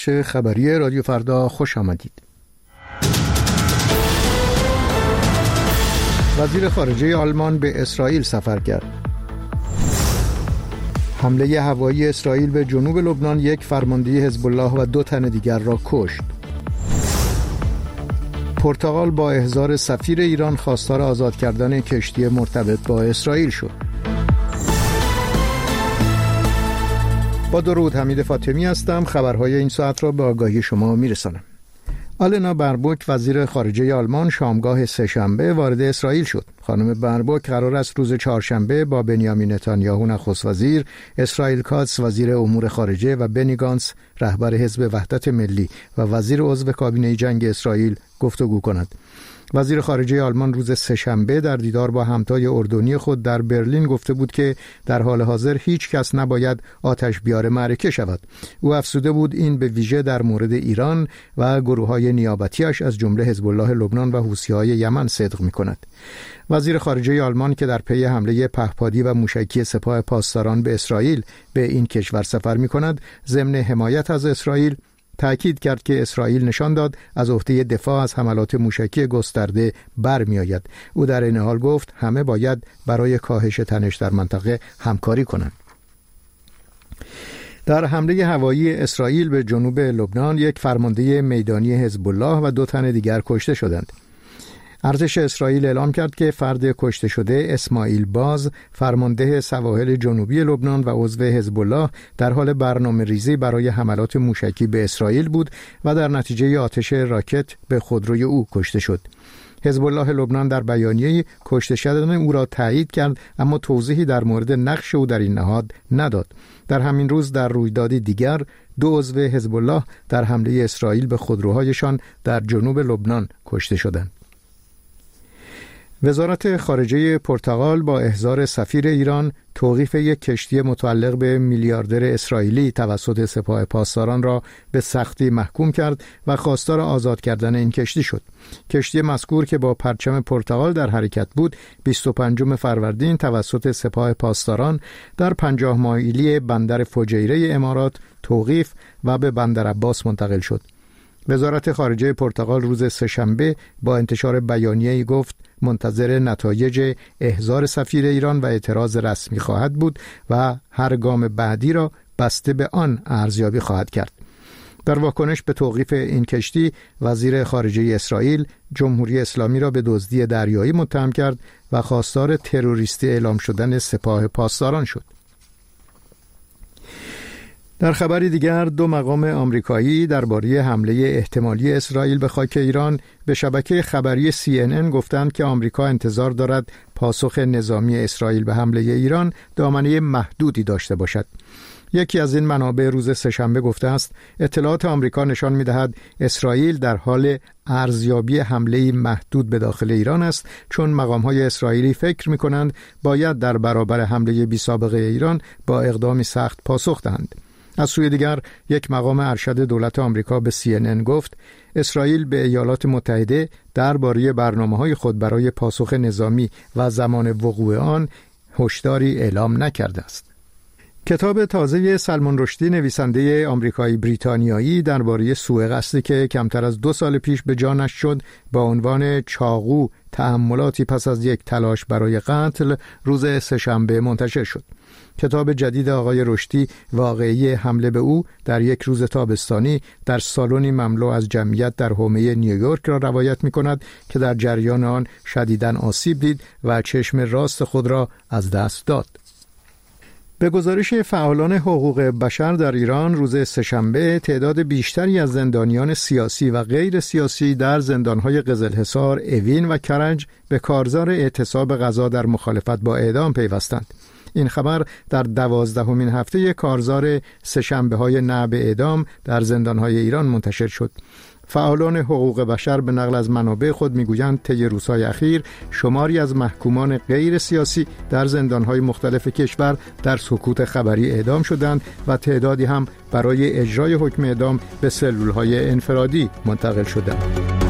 خبری رادیو فردا خوش آمدید. وزیر خارجه آلمان به اسرائیل سفر کرد. حمله هوایی اسرائیل به جنوب لبنان یک فرمانده حزب الله و 2 تن دیگر را کشت. پرتغال با احضار سفیر ایران خواستار آزاد کردن کشتی مرتبط با اسرائیل شد. با درود، حمید فاطمی هستم. خبرهای این ساعت را به آگاهی شما میرسانم. آلنا بربوک وزیر خارجه آلمان شامگاه سه‌شنبه وارد اسرائیل شد. خانم بربوک قرار است روز چهارشنبه با بنیامین نتانیاهو نخست وزیر، اسرائیل کاتس وزیر امور خارجه و بنی گانتس رهبر حزب وحدت ملی و وزیر عضو کابینه جنگ اسرائیل گفتگو کند. وزیر خارجه آلمان روز سه‌شنبه در دیدار با همتای اردنی خود در برلین گفته بود که در حال حاضر هیچ کس نباید آتش بیار معرکه شود. او افزوده بود این به ویژه در مورد ایران و گروه‌های نیابتی‌اش از جمله حزب الله لبنان و حوثی‌های یمن صدق می‌کند. وزیر خارجه آلمان که در پی حمله پهپادی و موشکی سپاه پاسداران به اسرائیل به این کشور سفر می‌کند، ضمن حمایت از اسرائیل تأکید کرد که اسرائیل نشان داد از عهده دفاع از حملات موشکی گسترده برمی‌آید. او در این حال گفت همه باید برای کاهش تنش در منطقه همکاری کنند. در حمله هوایی اسرائیل به جنوب لبنان یک فرمانده میدانی حزب الله و 2 تن دیگر کشته شدند. ارتش اسرائیل اعلام کرد که فرد کشته شده اسماعیل باز فرمانده سواحل جنوبی لبنان و عضو حزب الله در حال برنامه‌ریزی برای حملات موشکی به اسرائیل بود و در نتیجه آتش راکت به خودروی او کشته شد. حزب الله لبنان در بیانیه‌ای کشته شدن او را تایید کرد، اما توضیحی در مورد نقش او در این نهاد نداد. در همین روز در رویدادی دیگر 2 عضو حزب الله در حمله اسرائیل به خودروهایشان در جنوب لبنان کشته شدند. وزارت خارجه پرتغال با احضار سفیر ایران توقیف یک کشتی متعلق به میلیاردر اسرائیلی توسط سپاه پاسداران را به سختی محکوم کرد و خواستار آزاد کردن این کشتی شد. کشتی مذکور که با پرچم پرتغال در حرکت بود 25 فروردین توسط سپاه پاسداران در 50 مایلی بندر فجیره امارات توقیف و به بندر عباس منتقل شد. وزارت خارجه پرتغال روز سه‌شنبه با انتشار بیانیه‌ای گفت منتظر نتایج احضار سفیر ایران و اعتراض رسمی خواهد بود و هر گام بعدی را بسته به آن ارزیابی خواهد کرد. در واکنش به توقیف این کشتی، وزیر خارجه اسرائیل جمهوری اسلامی را به دزدی دریایی متهم کرد و خواستار تروریستی اعلام شدن سپاه پاسداران شد. در خبری دیگر 2 مقام آمریکایی درباره حمله احتمالی اسرائیل به خاک ایران به شبکه خبری CNN گفتند که آمریکا انتظار دارد پاسخ نظامی اسرائیل به حمله ایران دامنه محدودی داشته باشد. یکی از این منابع روز سه‌شنبه گفته است اطلاعات آمریکا نشان می‌دهد اسرائیل در حال ارزیابی حمله محدود به داخل ایران است، چون مقام‌های اسرائیلی فکر می‌کنند باید در برابر حمله بی‌سابقه ایران با اقدامی سخت پاسخ دهند. از سوی دیگر یک مقام ارشد دولت آمریکا به CNN گفت اسرائیل به ایالات متحده درباره برنامه‌های خود برای پاسخ نظامی و زمان وقوع آن هشداری اعلام نکرده است. کتاب تازه سلمان رشدی نویسنده آمریکایی بریتانیایی درباره سوء قصدی که کمتر از 2 سال پیش به جانش شد با عنوان چاقو تأملاتی پس از یک تلاش برای قتل روز سه‌شنبه منتشر شد. کتاب جدید آقای رشدی واقعی حمله به او در یک روز تابستانی در سالنی مملو از جمعیت در حومه نیویورک را روایت می‌کند که در جریان آن شدیداً آسیب دید و چشم راست خود را از دست داد. به گزارش فعالان حقوق بشر در ایران روز سه‌شنبه تعداد بیشتری از زندانیان سیاسی و غیر سیاسی در زندان‌های قزلحصار، اوین و کرج به کارزار اعتصاب غذا در مخالفت با اعدام پیوستند. این خبر در 12مین هفته کارزار سه‌شنبه‌های نه به اعدام در زندان‌های ایران منتشر شد. فعالان حقوق بشر به نقل از منابع خود میگویند طی روزهای اخیر شماری از محکومان غیر سیاسی در زندانهای مختلف کشور در سکوت خبری اعدام شدند و تعدادی هم برای اجرای حکم اعدام به سلولهای انفرادی منتقل شدند.